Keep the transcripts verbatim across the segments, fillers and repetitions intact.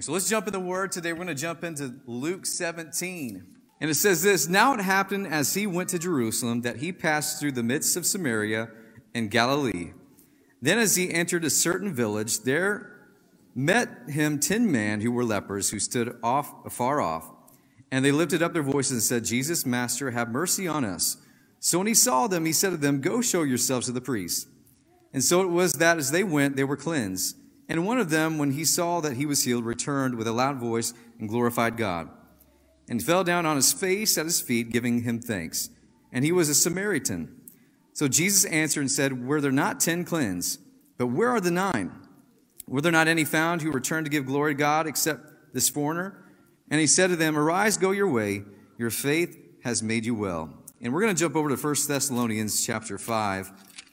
So let's jump in the Word today. We're going to jump into Luke seventeen. And it says this, "Now it happened as he went to Jerusalem that he passed through the midst of Samaria and Galilee. Then as he entered a certain village, there met him ten men who were lepers, who stood off afar off. And they lifted up their voices and said, 'Jesus, Master, have mercy on us.' So when he saw them, he said to them, 'Go show yourselves to the priests.' And so it was that as they went, they were cleansed. And one of them, when he saw that he was healed, returned with a loud voice and glorified God. And fell down on his face at his feet, giving him thanks. And he was a Samaritan. So Jesus answered and said, 'Were there not ten cleansed? But where are the nine? Were there not any found who returned to give glory to God except this foreigner?' And he said to them, 'Arise, go your way. Your faith has made you well.'" And we're going to jump over to First Thessalonians chapter five,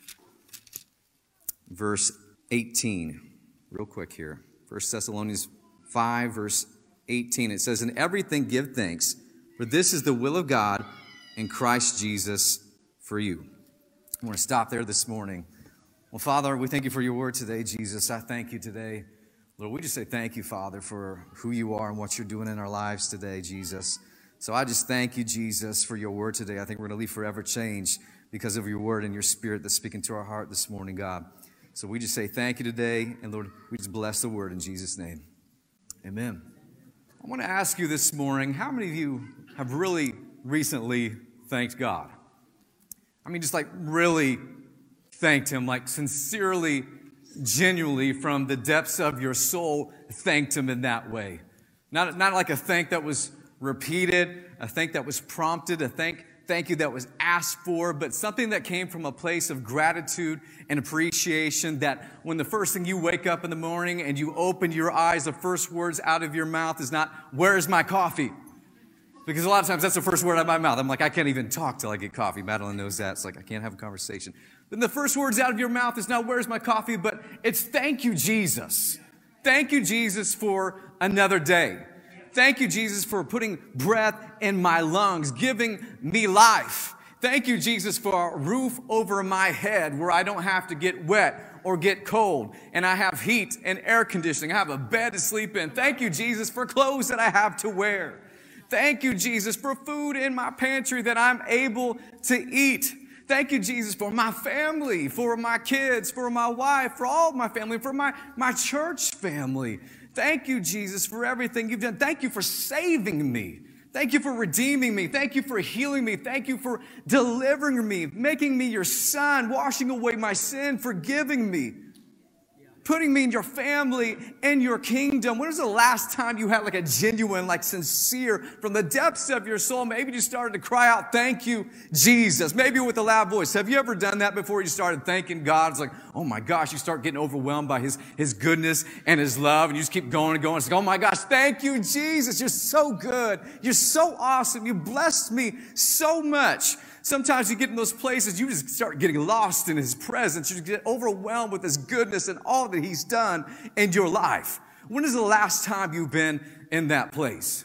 verse eighteen. Real quick here. First Thessalonians five, verse eighteen. It says, "In everything give thanks, for this is the will of God in Christ Jesus for you." I want to stop there this morning. Well, Father, we thank you for your word today, Jesus. I thank you today. Lord, we just say thank you, Father, for who you are and what you're doing in our lives today, Jesus. So I just thank you, Jesus, for your word today. I think we're going to leave forever changed because of your word and your spirit that's speaking to our heart this morning, God. So we just say thank you today, and Lord, we just bless the word in Jesus' name. Amen. I want to ask you this morning, how many of you have really recently thanked God? I mean, just like really thanked him, like sincerely, genuinely from the depths of your soul, thanked him in that way. Not, not like a thank that was repeated, a thank that was prompted, a thank thank you that was asked for, but something that came from a place of gratitude and appreciation, that when the first thing you wake up in the morning and you open your eyes, the first words out of your mouth is not, "Where's my coffee?" Because a lot of times that's the first word out of my mouth. I'm like, I can't even talk till I get coffee. Madeline knows that. It's like, I can't have a conversation. Then the first words out of your mouth is not, "Where's my coffee?" but it's, "Thank you, Jesus. Thank you, Jesus, for another day. Thank you, Jesus, for putting breath in my lungs, giving me life. Thank you, Jesus, for a roof over my head where I don't have to get wet or get cold, and I have heat and air conditioning. I have a bed to sleep in. Thank you, Jesus, for clothes that I have to wear. Thank you, Jesus, for food in my pantry that I'm able to eat. Thank you, Jesus, for my family, for my kids, for my wife, for all of my family, for my, my church family. Thank you, Jesus, for everything you've done. Thank you for saving me. Thank you for redeeming me. Thank you for healing me. Thank you for delivering me, making me your son, washing away my sin, forgiving me, putting me in your family, in your kingdom." When was the last time you had like a genuine, like sincere, from the depths of your soul, maybe you started to cry out, "Thank you, Jesus." Maybe with a loud voice. Have you ever done that before you started thanking God? It's like, oh my gosh, you start getting overwhelmed by his, his goodness and his love, and you just keep going and going. It's like, oh my gosh, thank you, Jesus. You're so good. You're so awesome. You blessed me so much. Sometimes you get in those places, you just start getting lost in his presence. You get overwhelmed with his goodness and all that he's done in your life. When is the last time you've been in that place?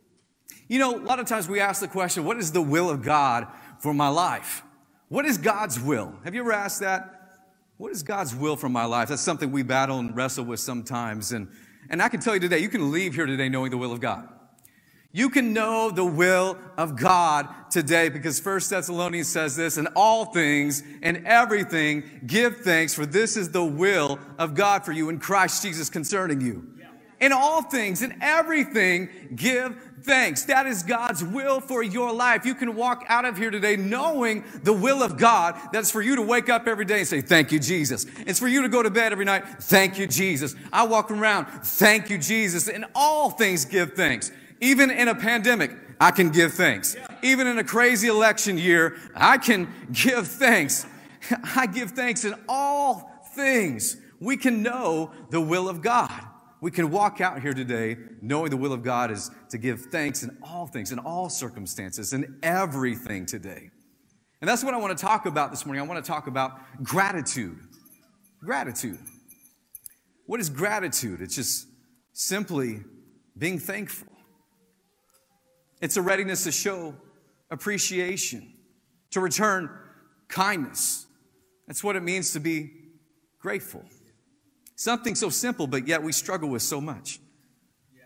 You know, a lot of times we ask the question, what is the will of God for my life? What is God's will? Have you ever asked that? What is God's will for my life? That's something we battle and wrestle with sometimes. And, and I can tell you today, you can leave here today knowing the will of God. You can know the will of God today because First Thessalonians says this, "In all things and everything give thanks, for this is the will of God for you in Christ Jesus concerning you." In all things and everything give thanks. That is God's will for your life. You can walk out of here today knowing the will of God. That's for you to wake up every day and say, "Thank you, Jesus." It's for you to go to bed every night. "Thank you, Jesus." I walk around. "Thank you, Jesus." In all things give thanks. Even in a pandemic, I can give thanks. Even in a crazy election year, I can give thanks. I give thanks in all things. We can know the will of God. We can walk out here today knowing the will of God is to give thanks in all things, in all circumstances, in everything today. And that's what I want to talk about this morning. I want to talk about gratitude. Gratitude. What is gratitude? It's just simply being thankful. It's a readiness to show appreciation, to return kindness. That's what it means to be grateful. Something so simple, but yet we struggle with so much.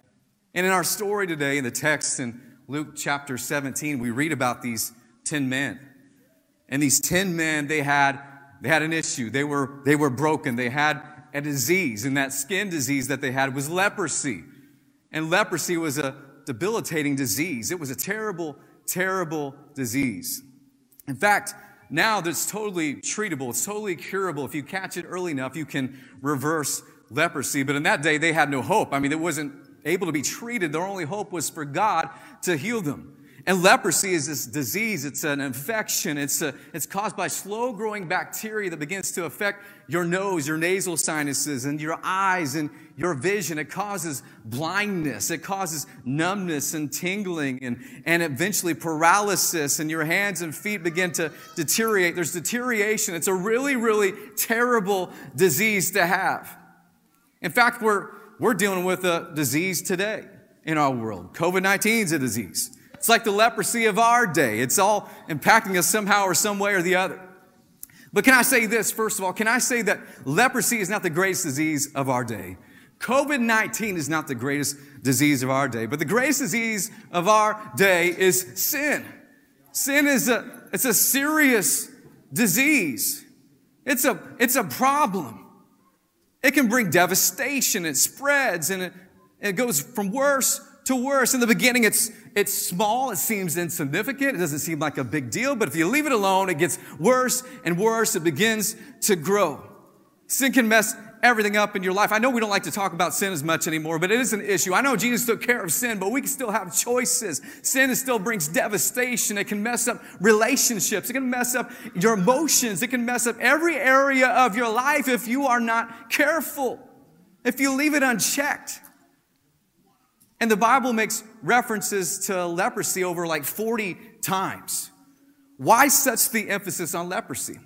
And in our story today, in the text in Luke chapter seventeen, we read about these ten men. And these ten men, they had, they had an issue. They were, they were broken. They had a disease, and that skin disease that they had was leprosy. And leprosy was a debilitating disease. It was a terrible, terrible disease. In fact, now that's totally treatable. It's totally curable. If you catch it early enough, you can reverse leprosy. But in that day, they had no hope. I mean, it wasn't able to be treated. Their only hope was for God to heal them. And leprosy is this disease. It's an infection. It's a, it's caused by slow-growing bacteria that begins to affect your nose, your nasal sinuses, and your eyes and your vision. It causes blindness. It causes numbness and tingling and, and eventually paralysis, and your hands and feet begin to deteriorate. There's deterioration. It's a really, really terrible disease to have. In fact, we're, we're dealing with a disease today in our world. covid nineteen is a disease. It's like the leprosy of our day. It's all impacting us somehow or some way or the other. But can I say this, first of all? Can I say that leprosy is not the greatest disease of our day? covid nineteen is not the greatest disease of our day. But the greatest disease of our day is sin. Sin is a, it's a serious disease. It's a, it's a problem. It can bring devastation. It spreads and it, it goes from worse to worse. In the beginning, it's it's small. It seems insignificant. It doesn't seem like a big deal. But if you leave it alone, it gets worse and worse. It begins to grow. Sin can mess everything up in your life. I know we don't like to talk about sin as much anymore, but it is an issue. I know Jesus took care of sin, but we can still have choices. Sin still brings devastation. It can mess up relationships. It can mess up your emotions. It can mess up every area of your life if you are not careful, if you leave it unchecked. And the Bible makes references to leprosy over like forty times. Why such the emphasis on leprosy?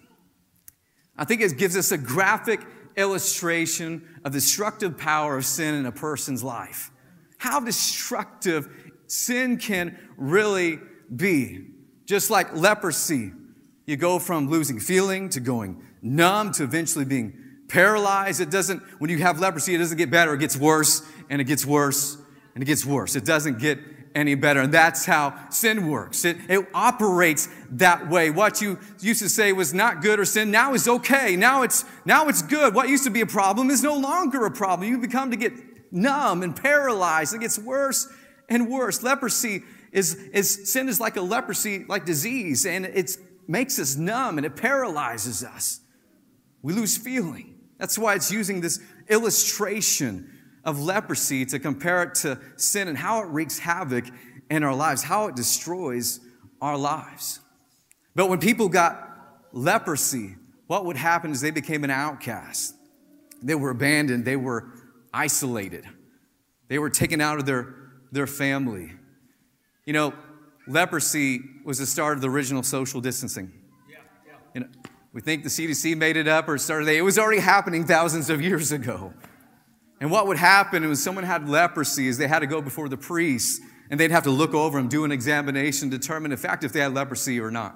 I think it gives us a graphic illustration of the destructive power of sin in a person's life. How destructive sin can really be. Just like leprosy, you go from losing feeling to going numb to eventually being paralyzed. It doesn't, when you have leprosy, it doesn't get better. It gets worse and it gets worse. And it gets worse. It doesn't get any better. And that's how sin works. It, it operates that way. What you used to say was not good or sin now is okay. Now it's, now it's good. What used to be a problem is no longer a problem. You become to get numb and paralyzed. It gets worse and worse. Leprosy is, is sin is like a leprosy, like disease. And it makes us numb and it paralyzes us. We lose feeling. That's why it's using this illustration of leprosy to compare it to sin and how it wreaks havoc in our lives, how it destroys our lives. But when people got leprosy, what would happen is they became an outcast. They were abandoned. They were isolated. They were taken out of their, their family. You know, leprosy was the start of the original social distancing. Yeah, yeah. You know, we think the C D C made it up or started it. It was already happening thousands of years ago. And what would happen when someone had leprosy is they had to go before the priest and they'd have to look over them, do an examination, determine in fact if they had leprosy or not.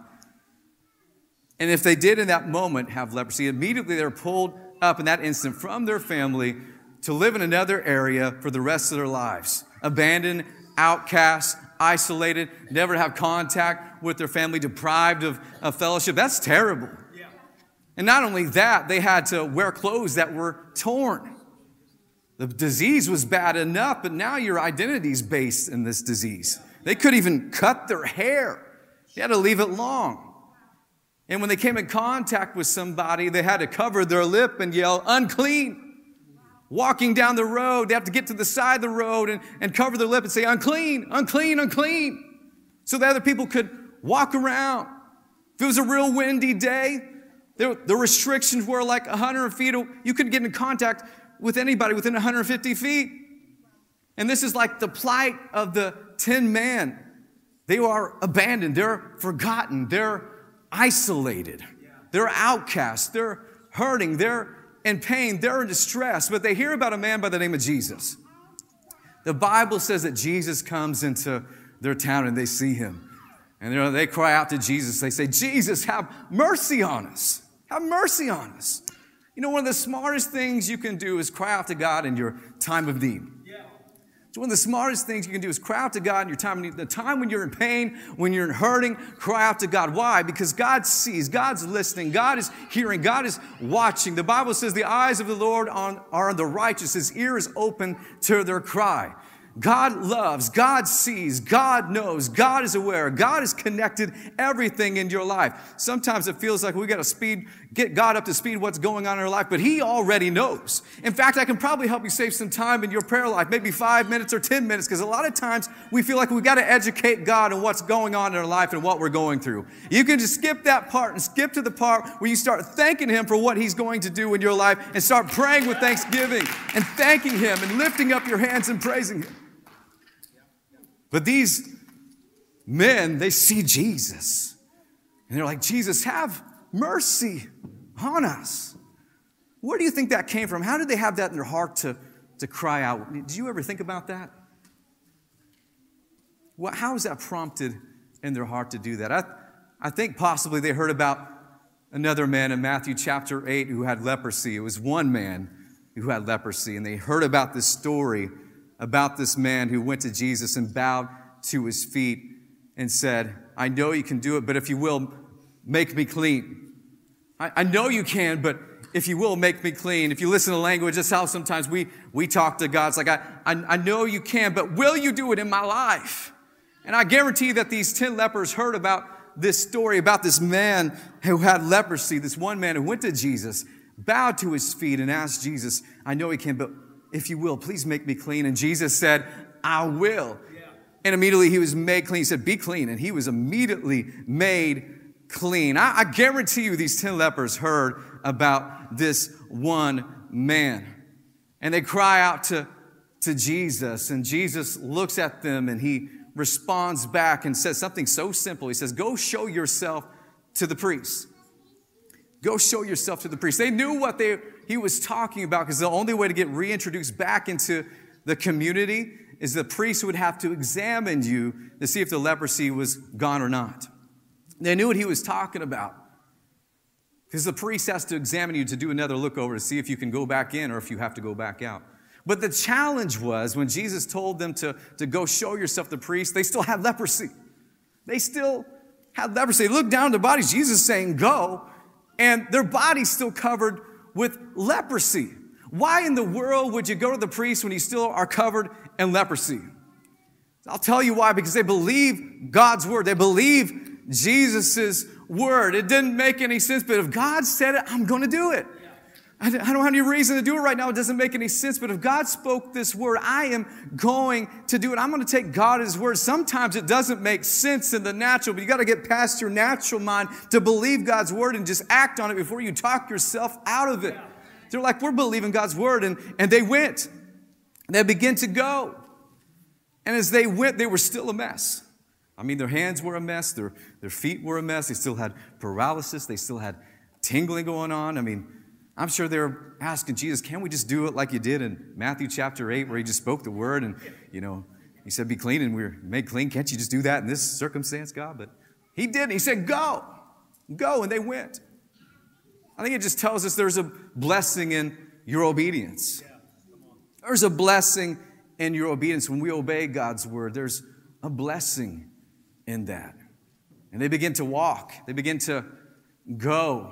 And if they did in that moment have leprosy, immediately they were pulled up in that instant from their family to live in another area for the rest of their lives. Abandoned, outcast, isolated, never have contact with their family, deprived of, of fellowship. That's terrible. Yeah. And not only that, they had to wear clothes that were torn. The disease was bad enough, but now your identity's based in this disease. They couldn't even cut their hair. They had to leave it long. And when they came in contact with somebody, they had to cover their lip and yell, unclean. Walking down the road, they have to get to the side of the road and, and cover their lip and say, unclean, unclean, unclean. So that other people could walk around. If it was a real windy day, there, the restrictions were like one hundred feet. You couldn't get in contact with anybody within one hundred fifty feet. And this is like the plight of the ten men. They are abandoned. They're forgotten. They're isolated. They're outcast. They're hurting. They're in pain. They're in distress. But they hear about a man by the name of Jesus. The Bible says that Jesus comes into their town and they see him. And they cry out to Jesus. They say, Jesus, have mercy on us. Have mercy on us. You know, one of the smartest things you can do is cry out to God in your time of need. Yeah. So one of the smartest things you can do is cry out to God in your time, the time when you're in pain, when you're in hurting, cry out to God. Why? Because God sees, God's listening, God is hearing, God is watching. The Bible says the eyes of the Lord on, are on the righteous, His ear is open to their cry. God loves, God sees, God knows, God is aware, God has connected everything in your life. Sometimes it feels like we got to speed, get God up to speed what's going on in our life, but He already knows. In fact, I can probably help you save some time in your prayer life, maybe five minutes or ten minutes, because a lot of times we feel like we got to educate God on what's going on in our life and what we're going through. You can just skip that part and skip to the part where you start thanking Him for what He's going to do in your life and start praying with thanksgiving and thanking Him and lifting up your hands and praising Him. But these men, they see Jesus. And they're like, Jesus, have mercy on us. Where do you think that came from? How did they have that in their heart to, to cry out? Did you ever think about that? What, how was that prompted in their heart to do that? I, I think possibly they heard about another man in Matthew chapter eight who had leprosy. It was one man who had leprosy. And they heard about this story about this man who went to Jesus and bowed to His feet and said, I know you can do it, but if you will, make me clean. I, I know you can, but if you will, make me clean. If you listen to language, that's how sometimes we, we talk to God. It's like, I, I, I know you can, but will you do it in my life? And I guarantee that these ten lepers heard about this story, about this man who had leprosy, this one man who went to Jesus, bowed to His feet and asked Jesus, I know he can, but if you will, please make me clean. And Jesus said, I will. Yeah. And immediately he was made clean. He said, be clean. And he was immediately made clean. I, I guarantee you these ten lepers heard about this one man. And they cry out to, to Jesus. And Jesus looks at them and He responds back and says something so simple. He says, go show yourself to the priest. Go show yourself to the priest. They knew what they, he was talking about, because the only way to get reintroduced back into the community is the priest would have to examine you to see if the leprosy was gone or not. They knew what he was talking about, because the priest has to examine you to do another look over to see if you can go back in or if you have to go back out. But the challenge was when Jesus told them to, to go show yourself to the priest, they still had leprosy. They still had leprosy. They looked down at their bodies. Jesus saying, go. And their body's still covered with leprosy. Why in the world would you go to the priest when you still are covered in leprosy? I'll tell you why. Because they believe God's word. They believe Jesus' word. It didn't make any sense, but if God said it, I'm going to do it. I don't have any reason to do it right now. It doesn't make any sense. But if God spoke this word, I am going to do it. I'm going to take God at His word. Sometimes it doesn't make sense in the natural, but you got to get past your natural mind to believe God's word and just act on it before you talk yourself out of it. Yeah. They're like, we're believing God's word. And, and they went. They began to go. And as they went, they were still a mess. I mean, their hands were a mess. Their, their feet were a mess. They still had paralysis. They still had tingling going on. I mean, I'm sure they were asking Jesus, can we just do it like you did in Matthew chapter eight, where He just spoke the word and, you know, He said, be clean and we were made clean. Can't you just do that in this circumstance, God? But He didn't. He said, go, go. And they went. I think it just tells us there's a blessing in your obedience. There's a blessing in your obedience. When we obey God's word, there's a blessing in that. And they begin to walk. They begin to go.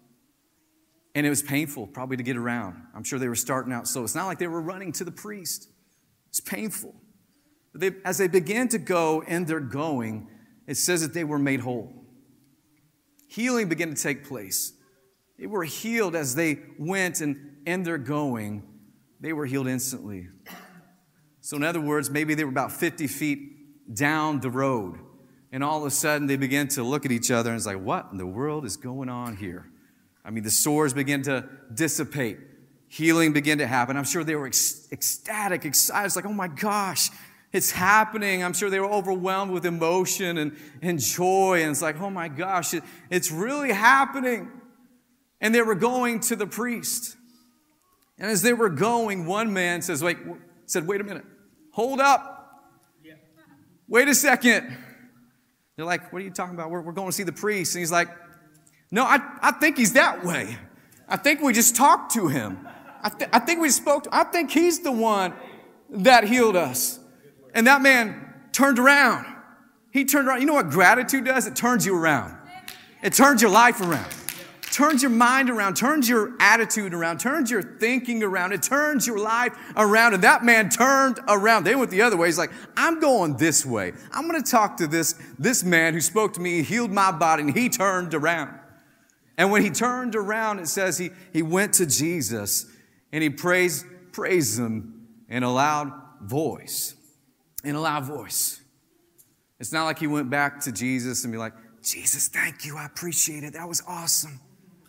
And it was painful probably to get around. I'm sure they were starting out slow. It's not like they were running to the priest. It's painful. But they, as they began to go and they're going, it says that they were made whole. Healing began to take place. They were healed as they went and, and they're going. They were healed instantly. So in other words, maybe they were about fifty feet down the road. And all of a sudden they began to look at each other and it's like, what in the world is going on here? I mean, the sores began to dissipate. Healing began to happen. I'm sure they were ec- ecstatic, excited. It's like, oh my gosh, it's happening. I'm sure they were overwhelmed with emotion and, and joy. And it's like, oh my gosh, it, it's really happening. And they were going to the priest. And as they were going, one man says, wait, said, wait a minute. Hold up. Yeah. Wait a second. They're like, what are you talking about? We're, we're going to see the priest. And he's like, no, I, I think he's that way. I think we just talked to him. I, th- I think we spoke to I think he's the one that healed us. And that man turned around. He turned around. You know what gratitude does? It turns you around. It turns your life around. Turns your mind around, turns your attitude around, turns your thinking around, it turns your life around. And that man turned around. They went the other way. He's like, I'm going this way. I'm going to talk to this, this man who spoke to me, healed my body, and he turned around. And when he turned around, it says he, he went to Jesus and he praised, praised him in a loud voice. In a loud voice. It's not like he went back to Jesus and be like, Jesus, thank you. I appreciate it. That was awesome.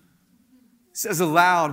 It says a loud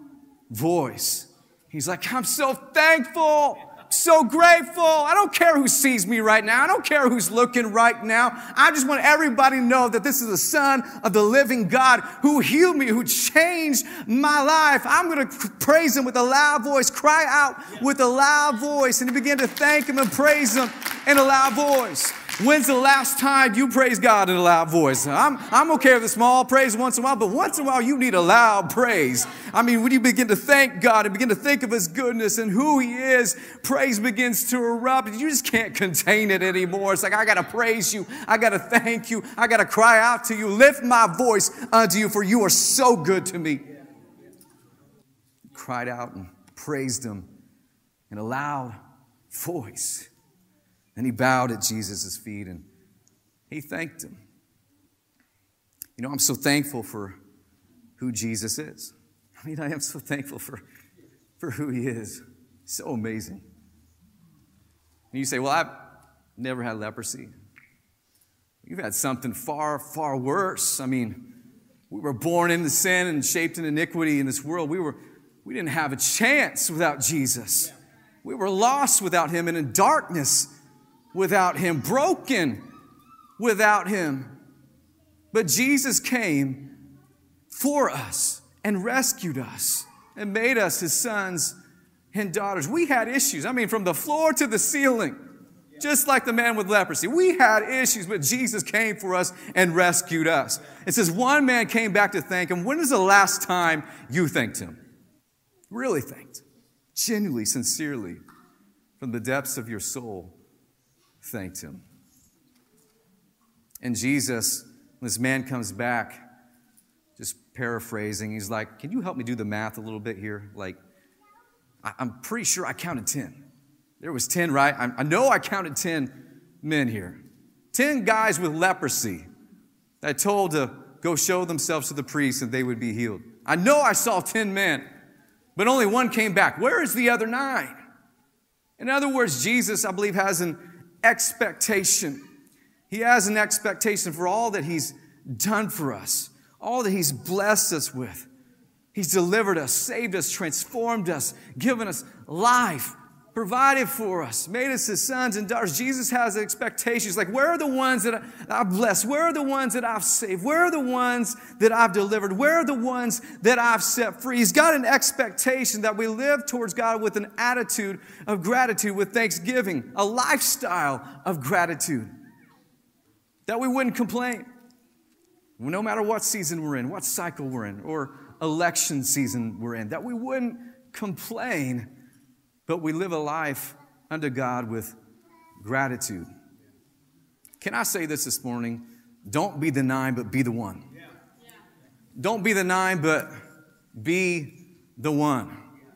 voice. He's like, I'm so thankful, so grateful. I don't care who sees me right now. I don't care who's looking right now. I just want everybody to know that this is the Son of the living God who healed me, who changed my life. I'm going to praise him with a loud voice, cry out with a loud voice, and he began to thank him and praise him in a loud voice. When's the last time you praise God in a loud voice? I'm, I'm okay with a small praise once in a while, but once in a while you need a loud praise. I mean, when you begin to thank God and begin to think of his goodness and who he is, praise begins to erupt. You just can't contain it anymore. It's like, I got to praise you. I got to thank you. I got to cry out to you. Lift my voice unto you, for you are so good to me. Cried out and praised him in a loud voice. And he bowed at Jesus' feet and he thanked him. You know, I'm so thankful for who Jesus is. I mean, I am so thankful for, for who he is. So amazing. And you say, well, I've never had leprosy. You've had something far, far worse. I mean, we were born into sin and shaped in iniquity in this world. We were, we didn't have a chance without Jesus. We were lost without him and in darkness without him, broken without him. But Jesus came for us and rescued us and made us his sons and daughters. We had issues. I mean, from the floor to the ceiling, just like the man with leprosy. We had issues, but Jesus came for us and rescued us. It says one man came back to thank him. When was the last time you thanked him? Really thanked. Genuinely, sincerely, from the depths of your soul. Thanked him. And Jesus, when this man comes back, just paraphrasing, he's like, can you help me do the math a little bit here? Like, I'm pretty sure I counted ten. There was ten, right? I know I counted ten men here. ten guys with leprosy that told to go show themselves to the priest and they would be healed. I know I saw ten men, but only one came back. Where is the other nine? In other words, Jesus, I believe, has an expectation. He has an expectation for all that he's done for us, all that he's blessed us with. He's delivered us, saved us, transformed us, given us life, provided for us, made us his sons and daughters. Jesus has expectations like, where are the ones that I've blessed? Where are the ones that I've saved? Where are the ones that I've delivered? Where are the ones that I've set free? He's got an expectation that we live towards God with an attitude of gratitude, with thanksgiving, a lifestyle of gratitude, that we wouldn't complain. No matter what season we're in, what cycle we're in, or election season we're in, that we wouldn't complain, but we live a life unto God with gratitude. Can I say this this morning? Don't be the nine, but be the one. Don't be the nine, but be the one.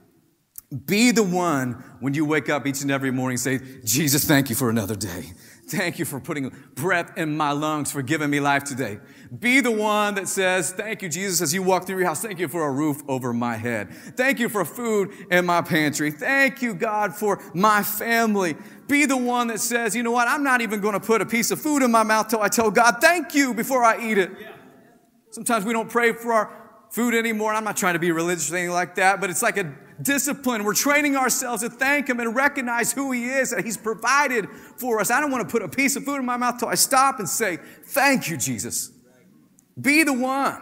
Be the one when you wake up each and every morning and say, Jesus, thank you for another day. Thank you for putting breath in my lungs, for giving me life today. Be the one that says, thank you, Jesus, as you walk through your house. Thank you for a roof over my head. Thank you for food in my pantry. Thank you, God, for my family. Be the one that says, you know what, I'm not even going to put a piece of food in my mouth till I tell God, thank you, before I eat it. Sometimes we don't pray for our food anymore. I'm not trying to be religious or anything like that, but it's like a discipline. We're training ourselves to thank him and recognize who he is, that he's provided for us. I don't want to put a piece of food in my mouth till I stop and say, thank you, Jesus. Be the one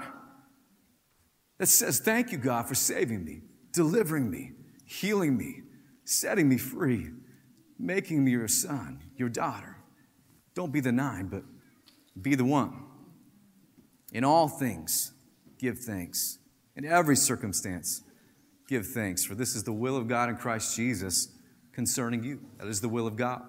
that says, thank you, God, for saving me, delivering me, healing me, setting me free, making me your son, your daughter. Don't be the nine, but be the one. In all things, give thanks. In every circumstance, give thanks. For this is the will of God in Christ Jesus concerning you. That is the will of God.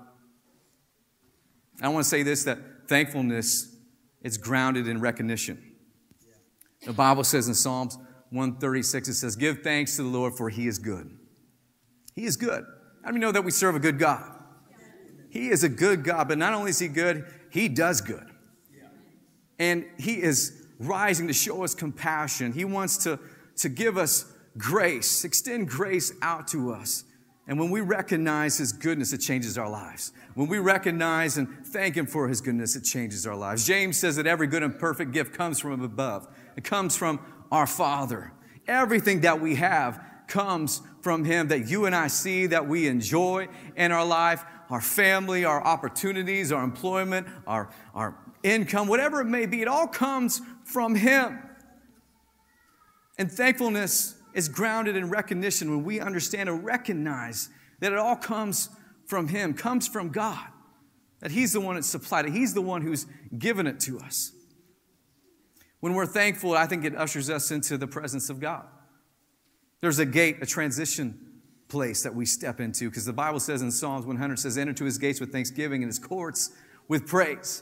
I want to say this, that thankfulness is grounded in recognition. The Bible says in Psalms one thirty-six, it says, give thanks to the Lord, for He is good. He is good. How do we know that we serve a good God? He is a good God, but not only is He good, He does good. And He is rising to show us compassion. He wants to, to give us grace, extend grace out to us. And when we recognize His goodness, it changes our lives. When we recognize and thank Him for His goodness, it changes our lives. James says that every good and perfect gift comes from above. It comes from our Father. Everything that we have comes from Him, that you and I see, that we enjoy in our life, our family, our opportunities, our employment, our, our income, whatever it may be, it all comes from Him. And thankfulness is grounded in recognition when we understand and recognize that it all comes from Him, comes from God, that He's the one that supplied it. He's the one who's given it to us. When we're thankful, I think it ushers us into the presence of God. There's a gate, a transition place that we step into, because the Bible says in Psalms one hundred, says, enter to His gates with thanksgiving and His courts with praise.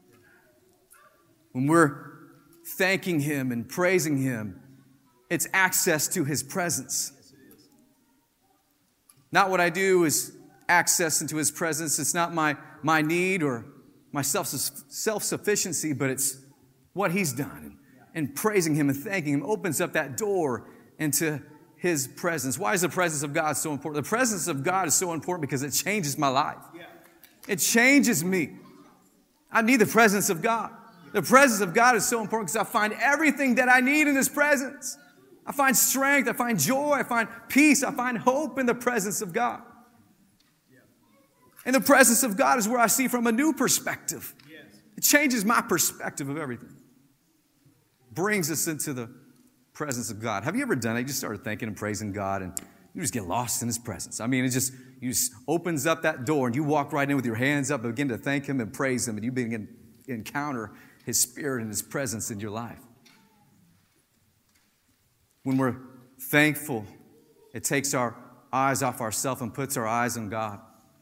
When we're thanking Him and praising Him, it's access to His presence. Not what I do is access into His presence. It's not my, my need or my self, self-sufficiency, but it's what He's done. And praising Him and thanking Him opens up that door into His presence. Why is the presence of God so important? The presence of God is so important because it changes my life. It changes me. I need the presence of God. The presence of God is so important because I find everything that I need in His presence. I find strength, I find joy, I find peace, I find hope in the presence of God. And the presence of God is where I see from a new perspective. It changes my perspective of everything. Brings us into the presence of God. Have you ever done it? You just started thanking and praising God and you just get lost in His presence. I mean, it just, you just opens up that door and you walk right in with your hands up and begin to thank Him and praise Him, and you begin to encounter His Spirit and His presence in your life. When we're thankful, it takes our eyes off ourselves and puts our eyes on God.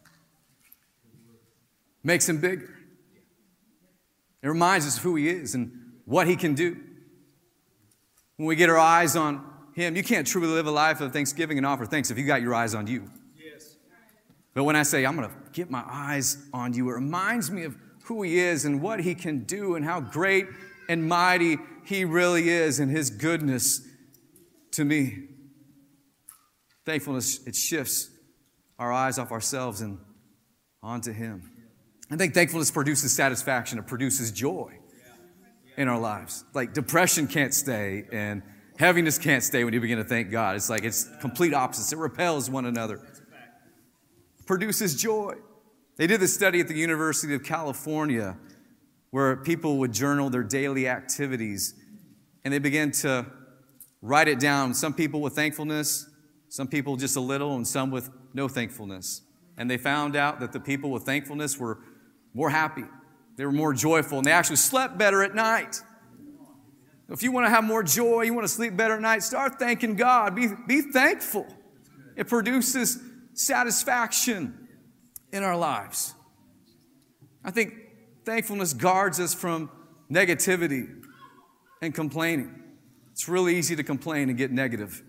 Makes Him bigger. It reminds us of who He is and what He can do. When we get our eyes on Him, you can't truly live a life of thanksgiving and offer thanks if you got your eyes on you. Yes. But when I say, I'm going to get my eyes on you, it reminds me of who He is and what He can do and how great and mighty He really is and His goodness to me. Thankfulness, it shifts our eyes off ourselves and onto Him. I think thankfulness produces satisfaction. It produces joy in our lives. Like depression can't stay and heaviness can't stay when you begin to thank God. It's like it's complete opposites. It repels one another. It produces joy. They did this study at the University of California where people would journal their daily activities and they began to write it down. Some people with thankfulness, some people just a little, and some with no thankfulness. And they found out that the people with thankfulness were more happy. They were more joyful, and they actually slept better at night. If you want to have more joy, you want to sleep better at night, start thanking God. Be, be thankful. It produces satisfaction in our lives. I think thankfulness guards us from negativity and complaining. It's really easy to complain and get negative.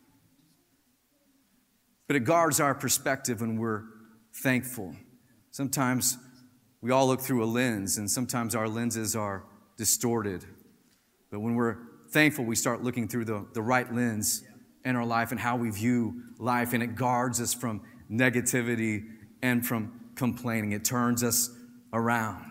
But it guards our perspective when we're thankful. Sometimes we all look through a lens, and sometimes our lenses are distorted. But when we're thankful, we start looking through the, the right lens in our life and how we view life, and it guards us from negativity and from complaining. It turns us around.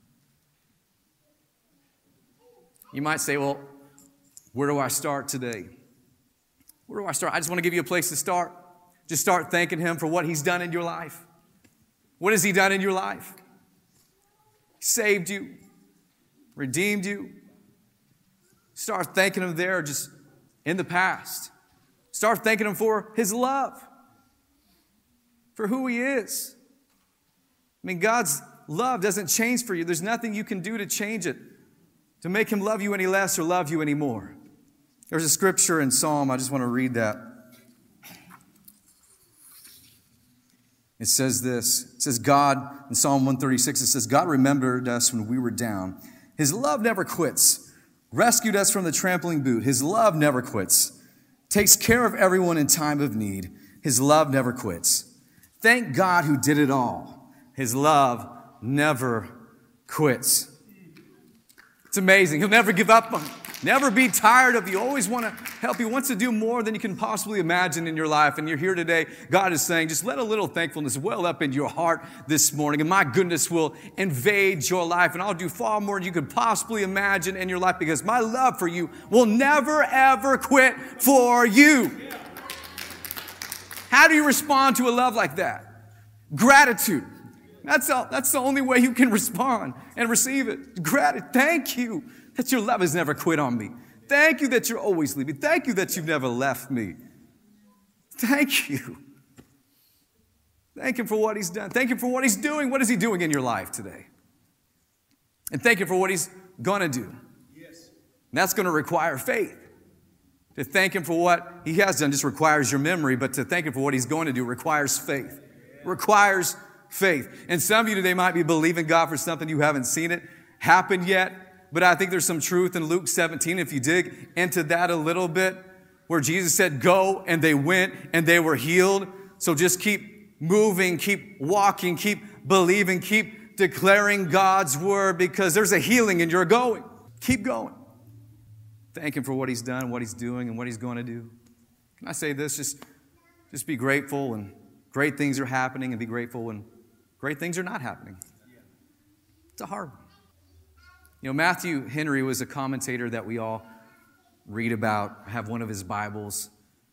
You might say, well, where do I start today? Where do I start? I just want to give you a place to start. Just start thanking Him for what He's done in your life. What has He done in your life? He saved you, redeemed you. Start thanking Him there just in the past. Start thanking Him for His love, for who He is. I mean, God's love doesn't change for you. There's nothing you can do to change it, to make Him love you any less or love you any more. There's a scripture in Psalm, I just want to read that. It says this. It says God, in Psalm one thirty-six, it says, God remembered us when we were down. His love never quits. Rescued us from the trampling boot. His love never quits. Takes care of everyone in time of need. His love never quits. Thank God who did it all. His love never quits. It's amazing. He'll never give up on you. Never be tired of you. Always want to help you. Wants to do more than you can possibly imagine in your life. And you're here today. God is saying, just let a little thankfulness well up in your heart this morning. And my goodness will invade your life. And I'll do far more than you could possibly imagine in your life, because my love for you will never, ever quit for you. How do you respond to a love like that? Gratitude. That's all, that's the only way you can respond and receive it. Gratitude. Thank you that your love has never quit on me. Thank you that you're always leaving. Thank you that you've never left me. Thank you. Thank him for what he's done. Thank him for what he's doing. What is he doing in your life today? And thank him for what he's going to do. Yes. And that's going to require faith. To thank him for what he has done just requires your memory, but to thank him for what he's going to do requires faith. Requires faith. And some of you today might be believing God for something you haven't seen it happen yet. But I think there's some truth in Luke seventeen, if you dig into that a little bit, where Jesus said, go, and they went, and they were healed. So just keep moving, keep walking, keep believing, keep declaring God's word, because there's a healing and you're going. Keep going. Thank him for what he's done, what he's doing, and what he's going to do. Can I say this? Just, just be grateful when great things are happening, and be grateful when great things are not happening. It's a hard one. You know, Matthew Henry was a commentator that we all read about, have one of his Bibles.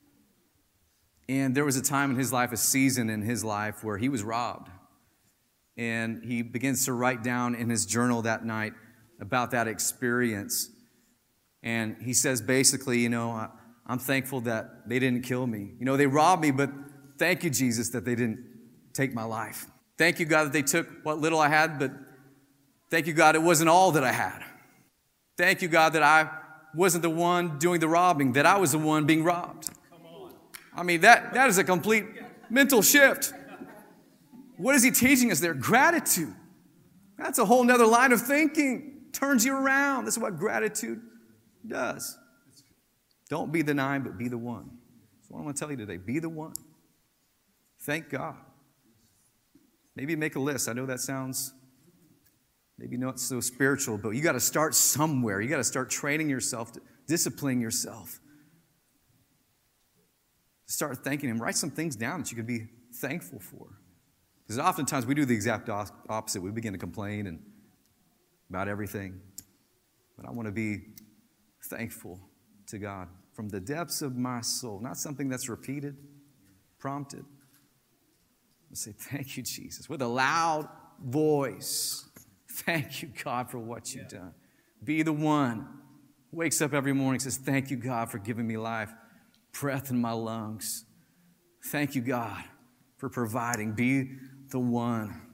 And there was a time in his life, a season in his life, where he was robbed. And he begins to write down in his journal that night about that experience. And he says basically, you know, I'm thankful that they didn't kill me. You know, they robbed me, but thank you, Jesus, that they didn't take my life. Thank you, God, that they took what little I had, but thank you, God, it wasn't all that I had. Thank you, God, that I wasn't the one doing the robbing, that I was the one being robbed. Come on. I mean, that, that is a complete mental shift. What is he teaching us there? Gratitude. That's a whole nother line of thinking. Turns you around. That's what gratitude does. Don't be the nine, but be the one. That's what I want to tell you today. Be the one. Thank God. Maybe make a list. I know that sounds maybe not so spiritual, but you got to start somewhere. You got to start training yourself, disciplining yourself. Start thanking him. Write some things down that you can be thankful for. Because oftentimes we do the exact opposite. We begin to complain and about everything. But I want to be thankful to God from the depths of my soul. Not something that's repeated, prompted. I say, thank you, Jesus, with a loud voice. Thank you, God, for what you've done. Be the one who wakes up every morning and says, thank you, God, for giving me life, breath in my lungs. Thank you, God, for providing. Be the one.